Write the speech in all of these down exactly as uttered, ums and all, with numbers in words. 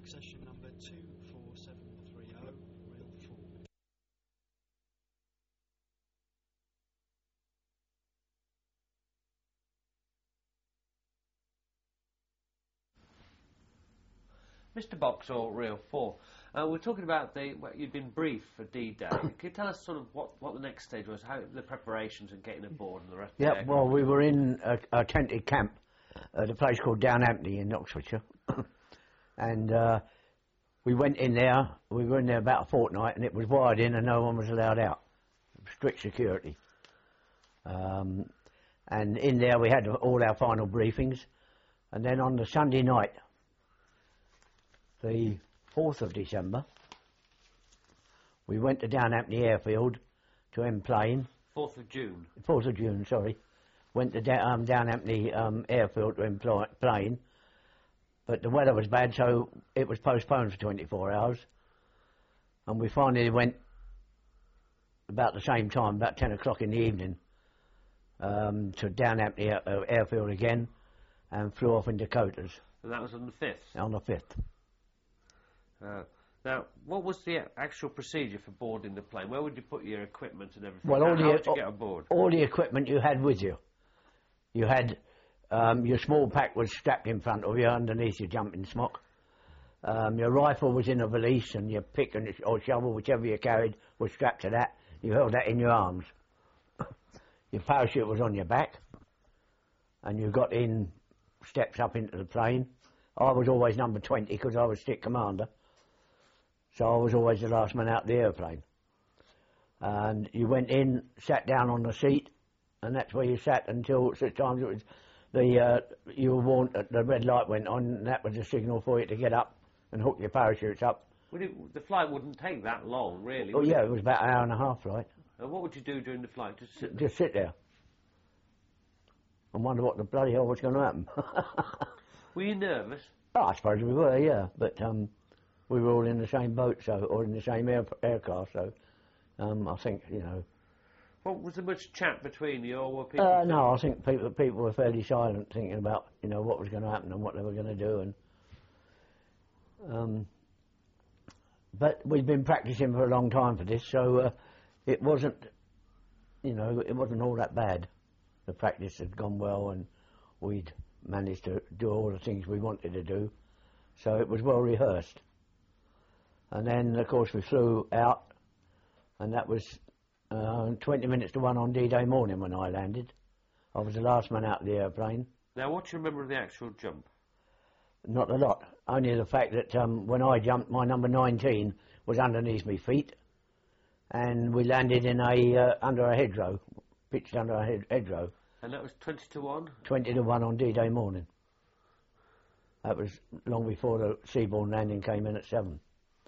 session number two four seven three zero, reel four. Mister Boxall, reel four. Uh, we're talking about the well, you'd been briefed for D-Day. Can you tell us sort of what, what the next stage was, how the preparations and getting aboard and the rest? Yeah, of the well, we were in a, a tented camp at a place called Downhampton in Oxfordshire, and uh, we went in there. We were in there about a fortnight, and it was wired in, and no one was allowed out. Strict security. Um, and in there, we had all our final briefings, and then on the Sunday night, the fourth of December, we went to Downhampton Airfield to emplane. fourth of June. fourth of June, sorry. Went to da um, Downhampton um, Airfield to emplane, but the weather was bad, so it was postponed for twenty-four hours. And we finally went about the same time, about ten o'clock in the evening, um, to Downhampton Air uh, Airfield again, and flew off in Dakotas. And that was on the fifth? On the fifth. Uh, now, what was the actual procedure for boarding the plane? Where would you put your equipment and everything? Well, how, all how the, would you get aboard? All the equipment you had with you. You had um, your small pack was strapped in front of you underneath your jumping smock. Um, your rifle was in a valise, and your pick and or shovel, whichever you carried, was strapped to that. You held that in your arms. Your parachute was on your back, and you got in steps up into the plane. I was always number twenty because I was stick commander. So I was always the last man out the airplane. And you went in, sat down on the seat, and that's where you sat until such times it was the uh, you were warned that the red light went on, and that was a signal for you to get up and hook your parachutes up. Would it, the flight wouldn't take that long, really. Oh yeah, it? it was about an hour and a half flight. And what would you do during the flight? Just sit there? Just sit there and wonder what the bloody hell was going to happen. Were you nervous? Oh, I suppose we were, yeah, but um, we were all in the same boat, so or in the same air, aircraft, so um, I think, you know. Well, was there much chat between you, or were people? Uh, no, I think people people were fairly silent, thinking about, you know, what was going to happen and what they were going to do, and um, but we'd been practicing for a long time for this, so uh, it wasn't, you know, it wasn't all that bad. The practice had gone well, and we'd managed to do all the things we wanted to do, so it was well rehearsed. And then, of course, we flew out, and that was uh, twenty minutes to one on D-Day morning when I landed. I was the last man out of the airplane. Now, what do you remember of the actual jump? Not a lot, only the fact that um, when I jumped, my number nineteen was underneath my feet, and we landed in a uh, under a hedgerow, pitched under a hed hedgerow. And that was twenty to one? twenty to one on D-Day morning. That was long before the seaborne landing came in at seven.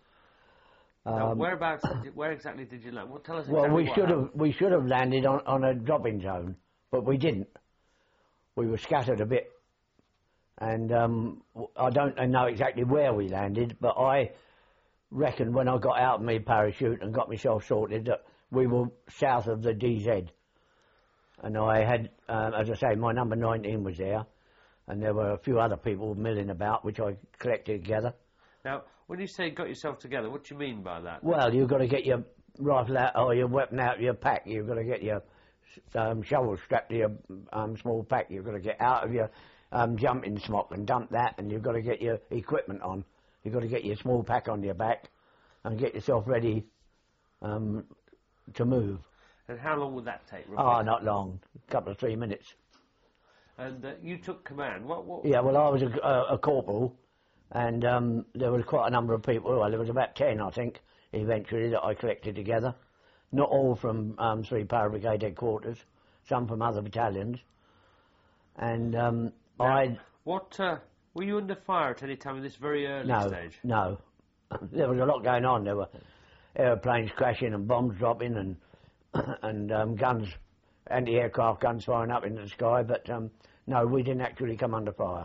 Now, Um, whereabouts? did, where exactly did you land? Well, tell us well, exactly we what should have happened. we should have landed on on a dropping zone, but we didn't. We were scattered a bit, and um, I don't know exactly where we landed, but I reckon when I got out of my parachute and got myself sorted that we were south of the D Z, and I had, um, as I say, my number nineteen was there, and there were a few other people milling about, which I collected together. Now, when you say got yourself together, what do you mean by that? Well, you've got to get your rifle out or your weapon out of your pack. You've got to get your um, shovel strapped to your um, small pack. You've got to get out of your um, jumping smock and dump that, and you've got to get your equipment on. You've got to get your small pack on your back and get yourself ready um, to move. And how long would that take? Roughly? Oh, not long. A couple of three minutes. And uh, you took command. What? What? Yeah, well, I was a, a, a corporal, and um, there was quite a number of people. Well, there was about ten, I think, eventually, that I collected together. Not all from um, three Para Brigade headquarters, some from other battalions. And um, Now, I... What, uh, were you under fire at any time in this very early no, stage? No, there was a lot going on. There were aeroplanes crashing and bombs dropping and and um, guns, anti-aircraft guns firing up into the sky, but um, no, we didn't actually come under fire.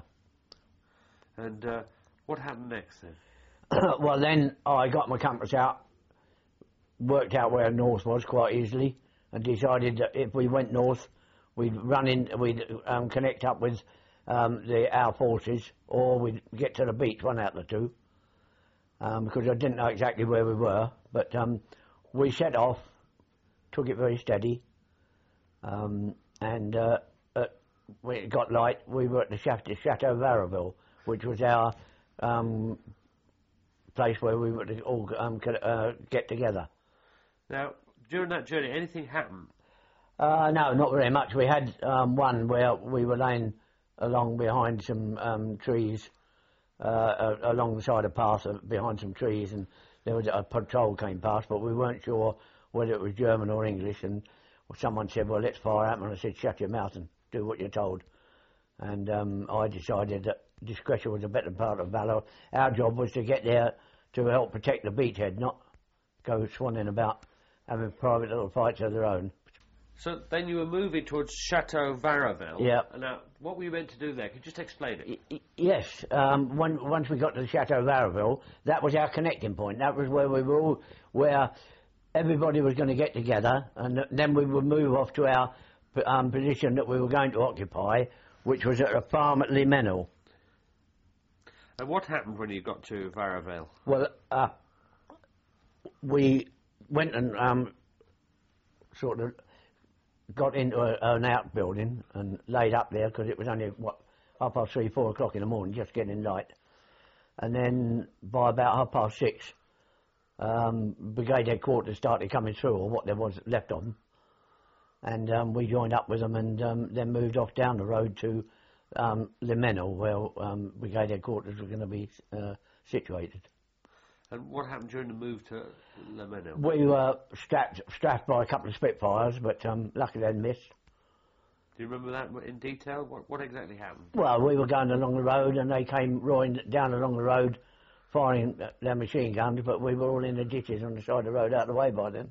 And uh, what happened next then? Well, then I got my compass out, worked out where north was quite easily, and decided that if we went north, we'd run in, we'd um, connect up with um, the our forces, or we'd get to the beach, one out of the two. um, because I didn't know exactly where we were. But um, we set off, took it very steady, um, and uh, uh, when it got light, we were at the Chateau, Chateau Varaville, which was our um, place where we would all um, could, uh, get together. Now, during that journey, anything happened? Uh, no, not very much. We had um, one where we were laying along behind some um, trees, uh, uh, along the side of the path, uh, behind some trees, and there was a patrol came past, but we weren't sure whether it was German or English, and someone said, well, let's fire at them, and I said, shut your mouth and do what you're told. And um, I decided that discretion was a better part of valour. Our job was to get there to help protect the beachhead, not go swanning about having private little fights of their own. So then you were moving towards Chateau Varaville. Yeah. Now, what were you meant to do there? Could you just explain it? Y- yes. Um, when, once we got to the Chateau Varaville, that was our connecting point. That was where we were all, where everybody was going to get together, and th- then we would move off to our um, position that we were going to occupy, which was at a farm at Limenel. And what happened when you got to Varaville? Well, uh, we went and um, sort of got into a, an outbuilding and laid up there because it was only, what, half past three, four o'clock in the morning, just getting light. And then by about half past six, um, brigade headquarters started coming through, or what there was left of them. And um, we joined up with them and um, then moved off down the road to um, Limenel, where um, brigade headquarters were going to be uh, situated. And what happened during the move to Limenel? We were strapped, strapped by a couple of Spitfires, but um, luckily they missed. Do you remember that in detail? What, what exactly happened? Well, we were going along the road and they came roaring down along the road, firing their machine guns, but we were all in the ditches on the side of the road out of the way by then.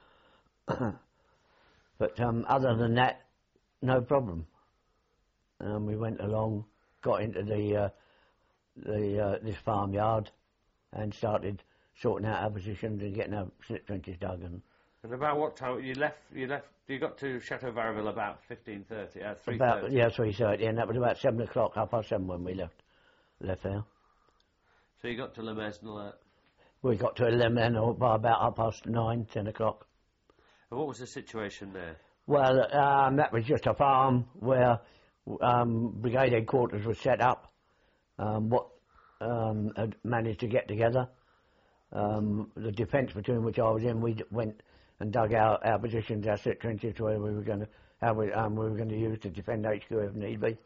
But um, other than that, no problem. Um, we went along, got into the uh, the uh, this farmyard, and started sorting out our positions and getting our slip trenches dug. And, and about what time you left? You left. You got to Chateau Varaville about fifteen thirty. Uh, three about thirty. yeah, three thirty, and that was about seven o'clock, half past seven when we left left there. So you got to Le Mesnil at... We got to Limenel by about half past nine, ten o'clock. And what was the situation there? Well, um, that was just a farm where um, brigade headquarters was set up. Um, what um, had managed to get together. Um, the defence between which I was in, we d- went and dug our, our positions, our slip trenches, where we were going to how we, um, we were going to use to defend H Q if need be.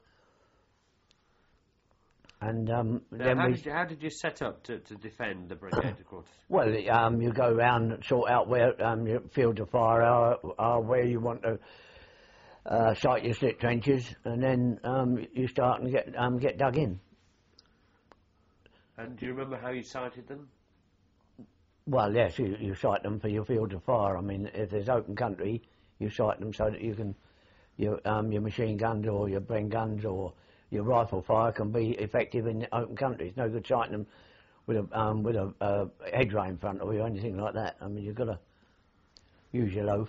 And um, Now, then how, we did you, how did you set up to, to defend the brigade headquarters? well, um, you go around and sort out where um, your fields of fire are, are where you want to uh, site your slip trenches, and then um, you start and get um, get dug in. And do you remember how you sighted them? Well, yes, you, you site them for your fields of fire. I mean, if there's open country, you site them so that you can your um, your machine guns or your Bren guns or your rifle fire can be effective in open country. It's no good sighting them with a um, with a uh, hedgerow in front of you or anything like that. I mean, you've got to use your loaf.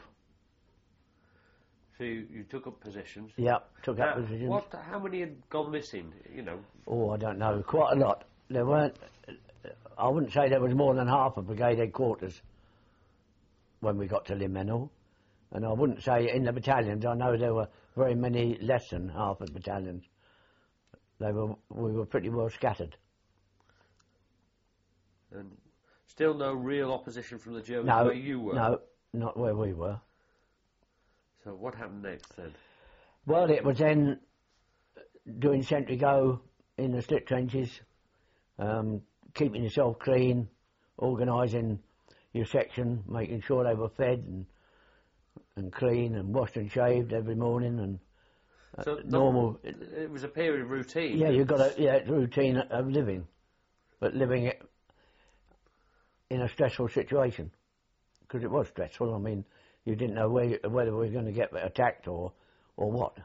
So you, you took up positions. Yep, took up Now, positions. what? How many had gone missing? You know. Oh, I don't know. Quite a lot. There weren't. I wouldn't say there was more than half of brigade headquarters when we got to Limenel, and I wouldn't say in the battalions. I know there were very many less than half of battalions. They were. We were pretty well scattered. And still no real opposition from the Germans No, where you were. no, not where we were. So what happened next then? Well, it was then doing sentry go in the slip trenches, um, keeping yourself clean, organising your section, making sure they were fed and and clean and washed and shaved every morning and uh, So the- normal. It was a period of routine. Yeah, you've got a yeah routine of living, but living it in a stressful situation because it was stressful. I mean, you didn't know where, whether we were going to get attacked or or what.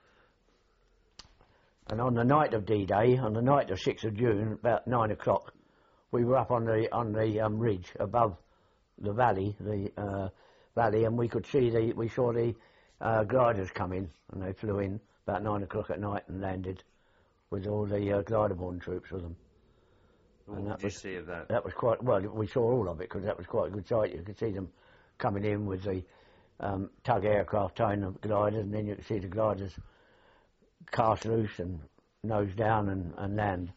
And on the night of D-Day, on the night of sixth of June, about nine o'clock, we were up on the on the um, ridge above the valley, the uh, valley, and we could see the we saw the uh, gliders come in, and they flew in about nine o'clock at night and landed with all the uh, glider-borne troops with them. What and did that you was, see of that? That was quite, well, we saw all of it because that was quite a good sight. You could see them coming in with the um, tug aircraft towing the gliders, and then you could see the gliders cast loose and nose down and, and land.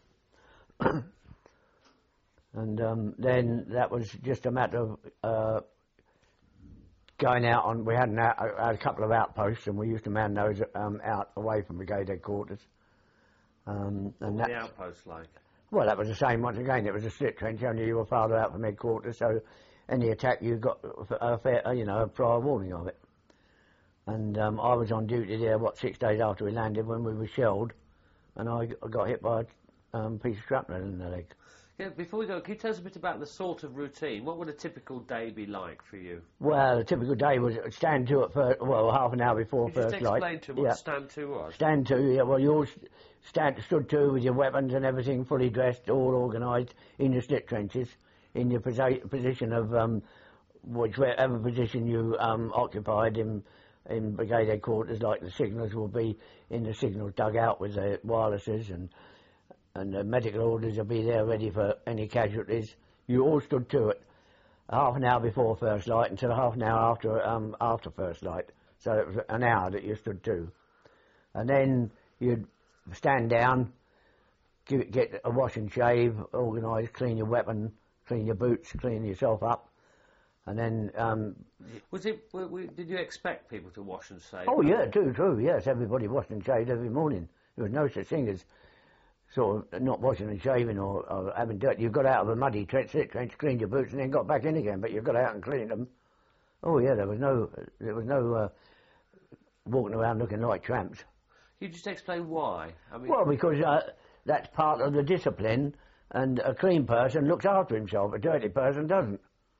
And um, then that was just a matter of uh, going out on, we had, an out, had a couple of outposts, and we used to man those um, out away from brigade headquarters. Um, and What were that, the outposts like? well, that was the same once again. It was a slit trench, only you were farther out from headquarters, so any attack you got a fair, you know, a prior warning of it. And um, I was on duty there, what, six days after we landed when we were shelled, and I g- I got hit by a um, piece of shrapnel in the leg. Yeah, before we go, can you tell us a bit about the sort of routine? What would a typical day be like for you? Well, a typical day was stand to at first, well, half an hour before Could you first just light. explain to what Yeah. stand to was? Stand to, yeah, well, you all st- stand, stood to with your weapons and everything fully dressed, all organised in your slit trenches, in your posi- position of um, whichever position you um, occupied in, in brigade headquarters, like the signals will be in the signals dugout with the wirelesses, and and the medical orders will be there ready for any casualties. You all stood to it half an hour before first light until half an hour after um, after first light. So it was an hour that you stood to. And then you'd stand down, give, get a wash and shave, organise, clean your weapon, clean your boots, clean yourself up. And then... Um, Was it? W- w- did you expect people to wash and shave? oh, yeah, true, true, yes. Everybody washed and shaved every morning. There was no such thing as sort of not washing and shaving or, or having dirt. You got out of a muddy trench, slit trench, cleaned your boots, and then got back in again. But you got out and cleaned them. Oh yeah, there was no, there was no uh, walking around looking like tramps. Can you just explain why? I mean, Well, because uh, that's part of the discipline, and a clean person looks after himself. A dirty person doesn't.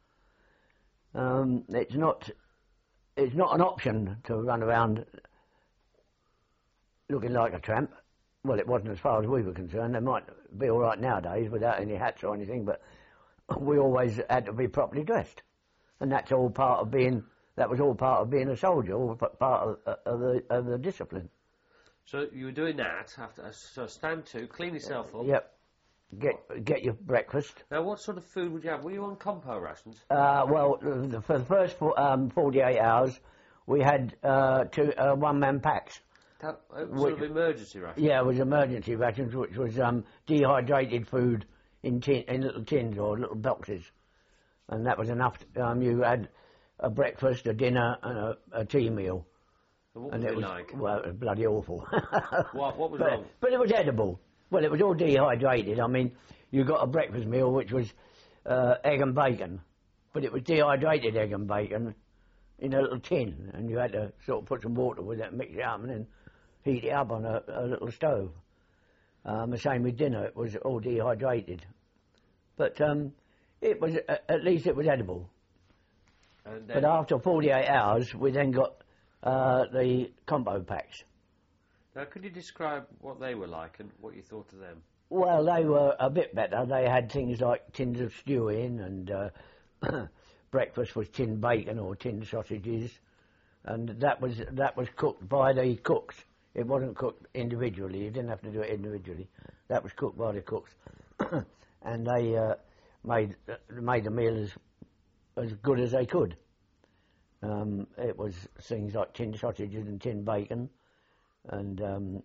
Um, it's not, it's not an option to run around looking like a tramp. Well, it wasn't as far as we were concerned. They might be all right nowadays without any hats or anything, but we always had to be properly dressed, and that's all part of being. That was all part of being a soldier, all p- part of, uh, of the of the discipline. so you were doing that after. uh, So stand to, clean yourself up. Yep. Get get your breakfast. Now, what sort of food would you have? Were you on compo rations? Uh, well, the, for the first four, um, forty-eight hours, we had uh, two uh, one-man packs. That, uh, sort of Which- emergency rations. Yeah, it was emergency rations, which was um, dehydrated food in tin, in little tins or little boxes, and that was enough. To, um, you had a breakfast, a dinner, and a, a tea meal. And what And was it it was like? well, it was bloody awful. What, what was but, wrong? but it was edible. Well, it was all dehydrated. I mean, you got a breakfast meal which was uh, egg and bacon, but it was dehydrated egg and bacon in a little tin, and you had to sort of put some water with it, and mix it up, and then heat it up on a, a little stove. Um, the same with dinner; it was all dehydrated, but um, it was at least it was edible. And But then, after forty-eight hours, we then got uh, the combo packs. now, could you describe what they were like and what you thought of them? Well, they were a bit better. They had things like tins of stew in, and uh, breakfast was tinned bacon or tinned sausages, and that was that was cooked by the cooks. It wasn't cooked individually. You didn't have to do it individually. That was cooked by the cooks, and they uh, made uh, made the meal as as good as they could. Um, it was things like tinned sausages and tinned bacon, and um,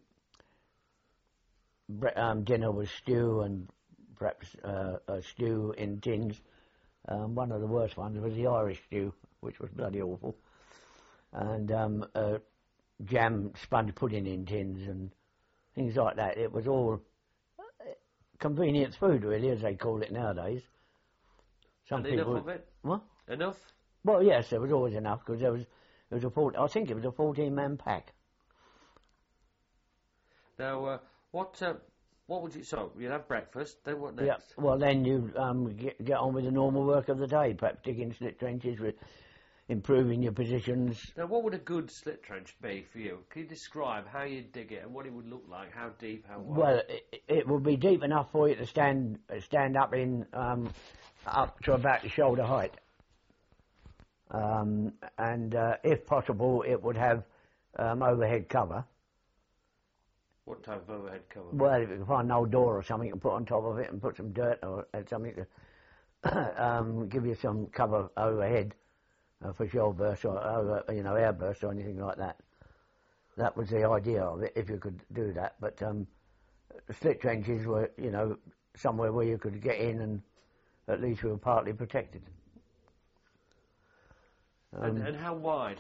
bre- um, dinner was stew and perhaps uh, a stew in tins. Um, one of the worst ones was the Irish stew, which was bloody awful, and um, uh, jam sponge pudding in tins and things like that. It was all uh, convenience food, really, as they call it nowadays. Some And enough people, of it? what? Enough? Well, yes, there was always enough because there was there was a four, I think it was a fourteen-man pack. Now, uh, what uh, what would you... So, you'd have breakfast, then what next? Yeah. Well, then you um, get, get on with the normal work of the day, perhaps digging slit trenches, with improving your positions. Now, what would a good slit trench be for you? Can you describe how you'd dig it and what it would look like? How deep, how wide? Well, it, it would be deep enough for you to stand stand up in um, up to about the shoulder height, um, and uh, if possible, it would have um, overhead cover. What type of overhead cover? Well, if you can find an old door or something and put on top of it and put some dirt or something to um, give you some cover overhead uh, for shell bursts or over, you know, air bursts or anything like that. That was the idea of it, if you could do that. But um, slit trenches were, you know, somewhere where you could get in and at least we were partly protected. Um, and, and how wide?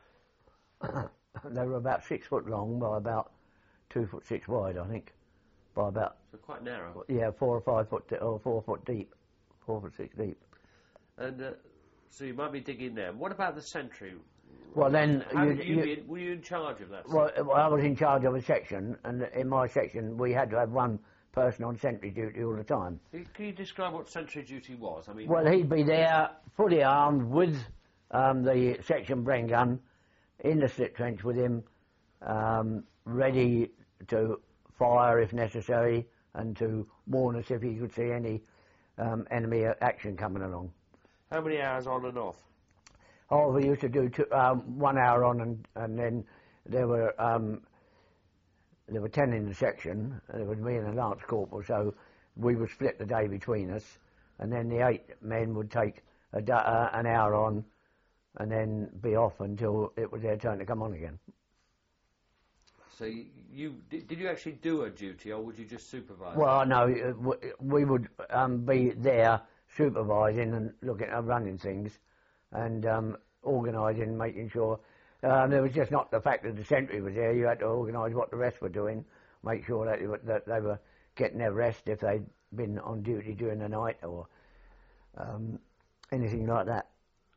They were about six foot long by about two foot six wide, I think. By about... So quite narrow. Yeah, four or five foot, or four foot deep. Four foot six deep. And uh, so you might be digging there. What about the sentry? Well, then... How you, did you you, be in, were you in charge of that? Well, well, I was in charge of a section, and in my section we had to have one person on sentry duty all the time. Can you describe what sentry duty was? I mean, well, he'd be there, fully armed, with um, the section Bren gun, in the slit trench with him, um, ready to fire if necessary, and to warn us if he could see any um, enemy action coming along. How many hours on and off? Oh, we used to do two, um, one hour on, and, and then there were um, there were ten in the section. And it was me and a lance corporal, so we would split the day between us, and then the eight men would take a da uh, an hour on, and then be off until it was their turn to come on again. So you, you did, did you actually do a duty, or would you just supervise? Well, no, we would um, be there supervising and looking at running things, and um, organising, making sure. Um, there was just not the fact that the sentry was there. You had to organise what the rest were doing, make sure that they, were, that they were getting their rest if they'd been on duty during the night or um, anything like that.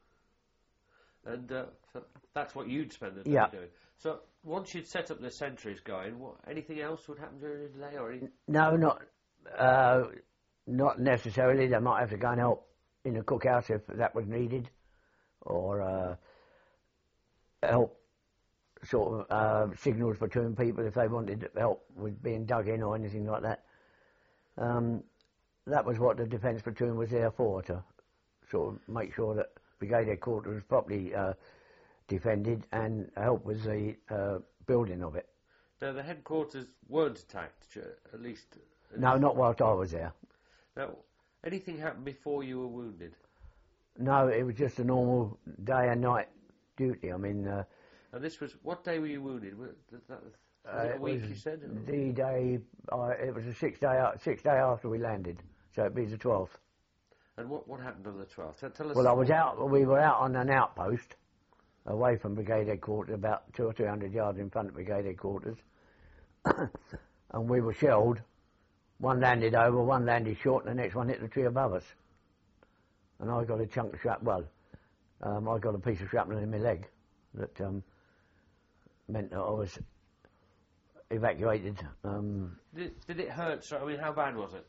And uh, so that's what you'd spend the day yeah. doing. So once you'd set up the sentries going, what, anything else would happen during the day, or anything? No, not uh, not necessarily. They might have to go and help in the cookhouse if that was needed, or uh, help sort of uh, signals between people if they wanted help with being dug in or anything like that. Um, that was what the defence platoon was there for, to sort of make sure that brigade headquarters was properly uh, defended and help with the uh, building of it. Now, the headquarters weren't attacked, at least... At no, least. not whilst I was there. Now, anything happened before you were wounded? No, it was just a normal day and night duty. I mean... Uh, and this was... What day were you wounded? Was that, was uh, it a it week, was you said? The day... Uh, it was a six day, six day after we landed, so it'd be the twelfth. And what, what happened on the twelfth? Tell, tell us... Well, I was out... We were out on an outpost, away from brigade headquarters, about two or three hundred yards in front of brigade headquarters. And we were shelled. One landed over, one landed short, and the next one hit the tree above us. And I got a chunk of shrapnel. Well, um, I got a piece of shrapnel in my leg that um, meant that I was evacuated. Um, did, did it hurt? So, I mean, how bad was it?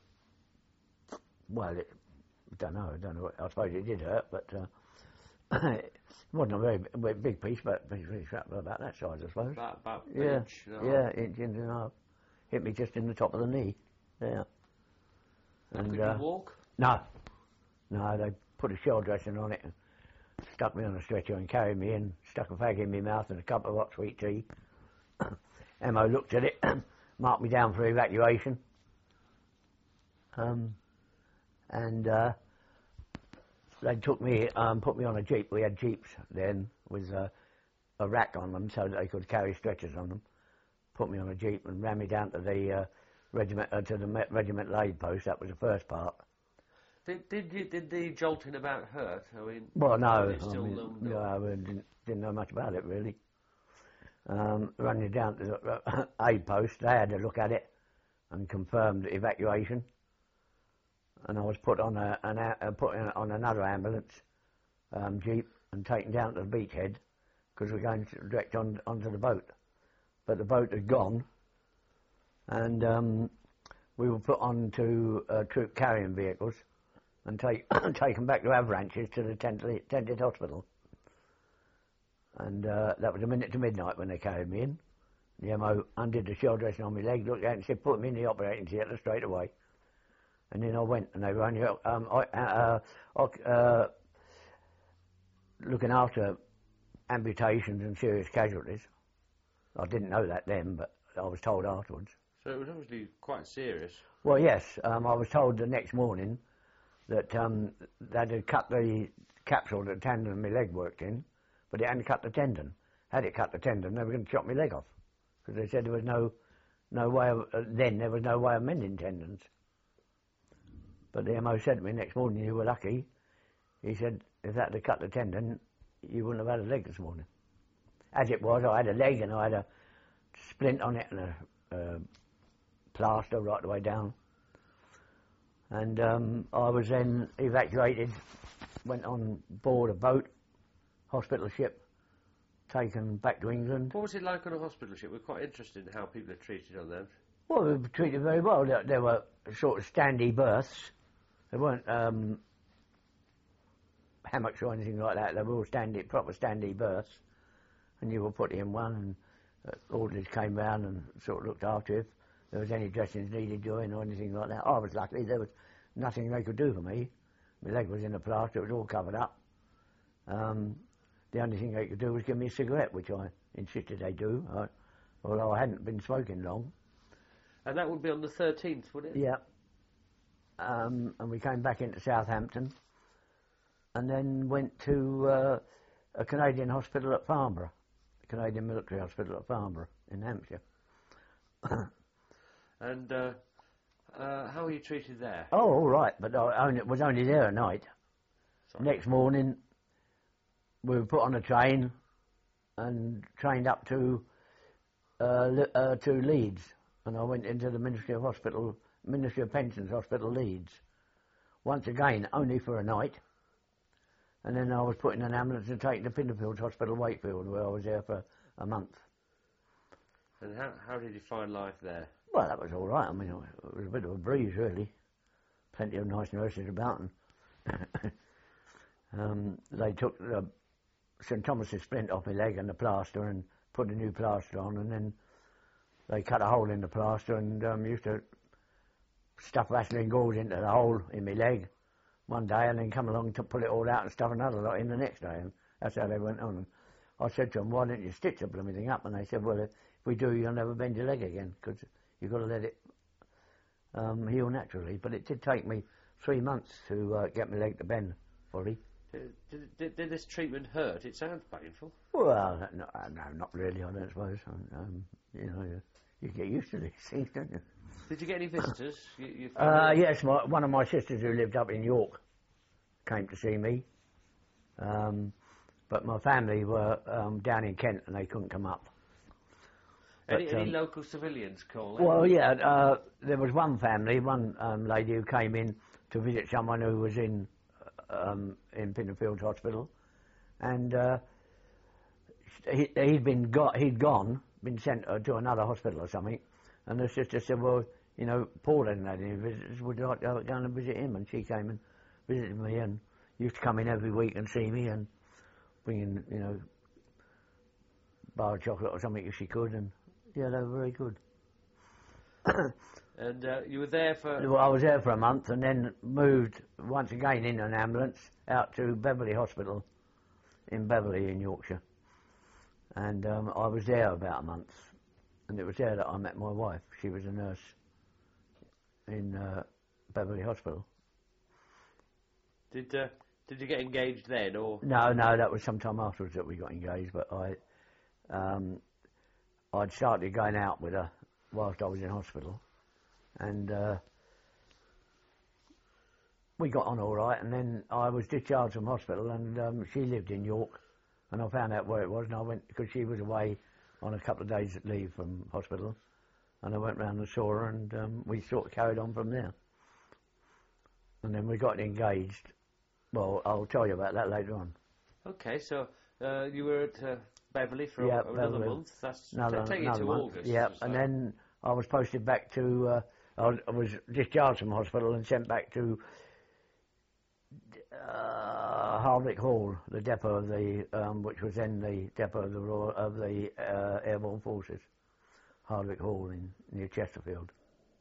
Well, it, I don't know. I don't know. I suppose it did hurt, but uh, it wasn't a very big, big piece, but a piece of shrapnel about that size, I suppose. About, about yeah, an inch. No. Yeah, inch and a half. Hit me just in the top of the knee. Yeah. And, could uh, you walk? No. No, they put a shell dressing on it and stuck me on a stretcher and carried me in, stuck a fag in my mouth and a cup of hot sweet tea. M O looked at it, marked me down for evacuation. Um, and uh, they took me, um, put me on a jeep. We had jeeps then with uh, a rack on them so that they could carry stretchers on them. Put me on a jeep and ran me down to the uh, regiment, uh, to the regimental aid post. That was the first part. Did did, you, did the jolting about hurt? I mean, well, no, I still mean, no, no, I didn't, didn't know much about it really. Um, running down to the uh, aid post, they had to look at it and confirm the evacuation. And I was put on a, an a, uh, put in, on another ambulance um, jeep and taken down to the beachhead because we're going to, direct on onto the boat. But the boat had gone, and um, we were put onto uh, troop carrying vehicles and take, taken back to Avalanches to the tented, tented hospital. And uh, that was a minute to midnight when they carried me in. The M O undid the shell dressing on my leg, looked at it and said, put me in the operating theatre straight away. And then I went, and they were only um, uh, uh, uh, looking after amputations and serious casualties. I didn't know that then, but I was told afterwards. So it was obviously quite serious. Well, yes, um, I was told the next morning that um, they had cut the capsule that the tendon in my leg worked in, but it hadn't cut the tendon. Had it cut the tendon, they were going to chop my leg off, because they said there was no, no way of, uh, then there was no way of mending tendons. But the M O said to me next morning, you were lucky. He said, if that had cut the tendon, you wouldn't have had a leg this morning. As it was, I had a leg and I had a splint on it and a uh, plaster right the way down. And um, I was then evacuated, went on board a boat, hospital ship, taken back to England. What was it like on a hospital ship? We're quite interested in how people are treated on them. Well, we were treated very well. There, there were sort of standy berths. They weren't um, hammocks or anything like that. They were all standy, proper standy berths. And you were put in one, and uh, orderlies came round and sort of looked after you if there was any dressings needed doing or anything like that. I was lucky. There was nothing they could do for me. My leg was in a plaster. It was all covered up. Um, the only thing they could do was give me a cigarette, which I insisted they do, I, although I hadn't been smoking long. And that would be on the thirteenth, would it? Yeah. Um, and we came back into Southampton and then went to uh, a Canadian hospital at Farnborough, a Canadian military hospital at Farnborough in Hampshire. And uh, uh, how were you treated there? Oh, all right, but I only, was only there a night. Sorry. Next morning, we were put on a train and trained up to uh, Le- uh, to Leeds, and I went into the Ministry of Hospital, Ministry of Pensions Hospital, Leeds. Once again, only for a night, and then I was put in an ambulance and taken to Pinderfields Hospital, Wakefield, where I was there for a month. And how how did you find life there? Well, that was all right. I mean, it was a bit of a breeze, really. Plenty of nice nurses about, and um, they took the St Thomas's splint off my leg and the plaster and put a new plaster on, and then they cut a hole in the plaster and um, used to stuff Vaseline gauze into the hole in my leg one day, and then come along to pull it all out and stuff another lot in the next day, and that's how they went on. And I said to them, why don't you stitch the blooming thing up? And they said, well, if we do, you'll never bend your leg again, because you've got to let it um, heal naturally. But it did take me three months to uh, get my leg to bend fully. Did, did, did, did this treatment hurt? It sounds painful. Well, no, no, not really, I don't suppose. Um, you know, you, you get used to these things, don't you? Did you get any visitors? You, you Uh, yes, my, one of my sisters who lived up in York came to see me. Um, but my family were um, down in Kent and they couldn't come up. Any, But, any um, local civilians call in? Well, yeah, uh, there was one family, one um, lady who came in to visit someone who was in um, in Pinderfields Hospital, and uh, he, he'd been got, he'd gone, been sent uh, to another hospital or something, and the sister said, well, you know, Paul hadn't had any visitors, would you like to go and visit him? And she came and visited me and used to come in every week and see me and bring in, you know, bar of chocolate or something if she could, and yeah, they were very good. And uh, you were there for... Well, I was there for a month and then moved once again in an ambulance out to Beverley Hospital in Beverley in Yorkshire. And um, I was there about a month. And it was there that I met my wife. She was a nurse in uh, Beverley Hospital. Did uh, did you get engaged then, or...? No, no, that was some time afterwards that we got engaged, but I, um, I'd started going out with her whilst I was in hospital. And uh, we got on all right, and then I was discharged from hospital, and um, she lived in York, and I found out where it was, and I went, because she was away on a couple of days leave from hospital, and I went round and saw her, and um, we sort of carried on from there. And then we got engaged. Well, I'll tell you about that later on. Okay, so uh, you were at uh, Beverley for Yeah, a, another Beverley. month. That's Another, take you another to month. August. Yeah, so- and then I was posted back to. Uh, I, was, I was discharged from hospital and sent back to uh, Hardwick Hall, the depot of the, um, which was then the depot of the Royal, of the uh, Airborne Forces, Hardwick Hall in near Chesterfield.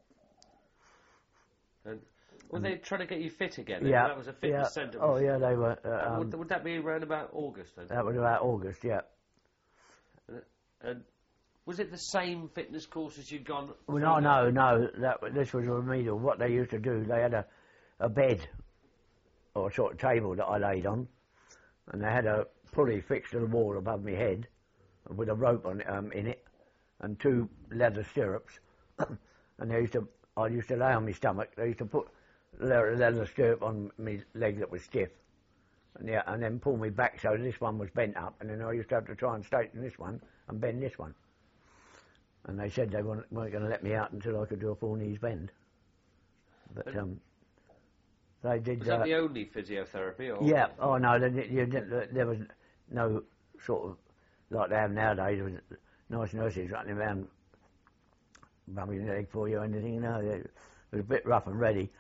And were they trying to get you fit again? Yeah, That was a fitness yeah. centre. Oh yeah, they were. Uh, And um, would, would that be around about August then? that was about August. Yeah. And Was it the same fitness courses you'd gone? Well, no, no, no. That this was a remedial. What they used to do, they had a, a bed or a sort of table that I laid on, and they had a pulley fixed to the wall above my head, with a rope on it, um, in it, and two leather stirrups. And they used to, I used to lay on my stomach. They used to put a leather, leather stirrup on my leg that was stiff, and yeah, and then pull me back so this one was bent up, and then I used to have to try and straighten this one and bend this one. And they said they weren't, weren't going to let me out until I could do a full knees bend. But um, they did. Was that uh, the only physiotherapy? Or? Yeah. Oh no, they, you didn't, there was no sort of like they have nowadays. There was nice nurses running around, rubbing the leg for you or anything. No, it was a bit rough and ready.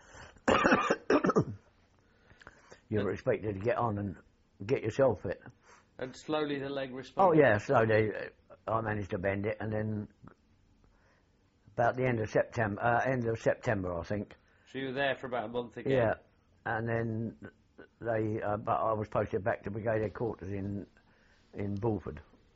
You were expected to get on and get yourself fit. And slowly the leg Oh responded? yeah, slowly. I managed to bend it, and then about the end of September, uh, end of September, I think. So you were there for about a month again? Yeah, and then they, uh, but I was posted back to Brigade Headquarters in in Bulford.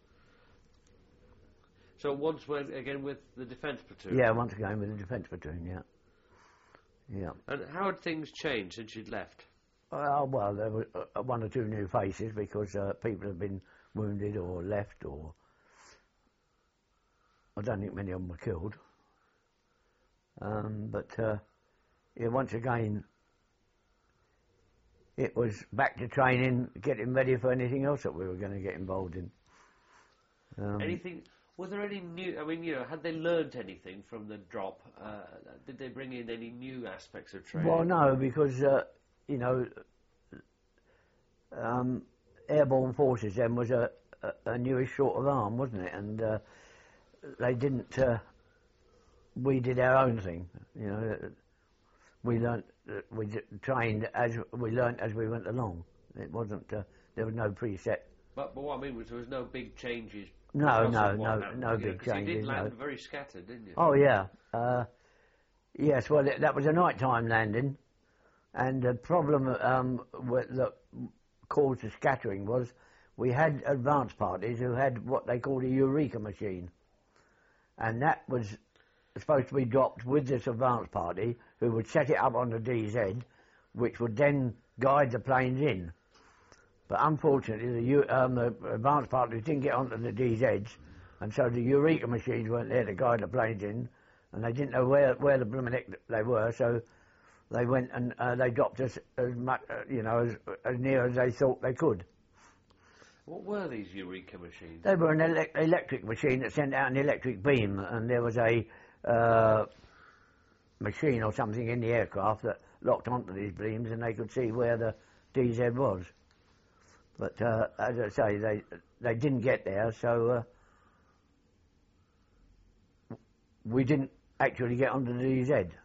So once went again with the defence platoon? Yeah, once again with the defence platoon. Yeah, yeah. And how had things changed since you'd left? Uh, well, there were uh, one or two new faces because uh, people have been wounded or left, or I don't think many of them were killed. Um, but uh, yeah, once again, it was back to training, getting ready for anything else that we were going to get involved in. Um, Anything? Was there any new? I mean, you know, had they learnt anything from the drop? Uh, did they bring in any new aspects of training? Well, no, because uh, you know, um, airborne forces then was a, a, a newish sort of arm, wasn't it? And uh, they didn't. Uh, we did our own thing, you know. We learnt, uh, we d- trained as we learnt as we went along. It wasn't. Uh, there was no preset. But, but what I mean was there was no big changes. No, because no, of what no, happened, no you know, big 'cause You changes. did land No. very scattered, didn't you? Oh yeah. Uh, yes. Well, it, that was a nighttime landing, and the problem um, with, that caused the scattering was we had advance parties who had what they called a Eureka machine, and that was supposed to be dropped with this advance party, who would set it up on the D Z, which would then guide the planes in. But unfortunately, the, U, um, the advance parties didn't get onto the D Zs, and so the Eureka machines weren't there to guide the planes in, and they didn't know where where the blooming heck they were, so they went and uh, they dropped us as much, uh, you know, as, as near as they thought they could. What were these Eureka machines? They were an ele- electric machine that sent out an electric beam, and there was a uh, machine or something in the aircraft that locked onto these beams, and they could see where the D Z was. But uh, as I say, they they didn't get there, so uh, we didn't actually get onto the D Z.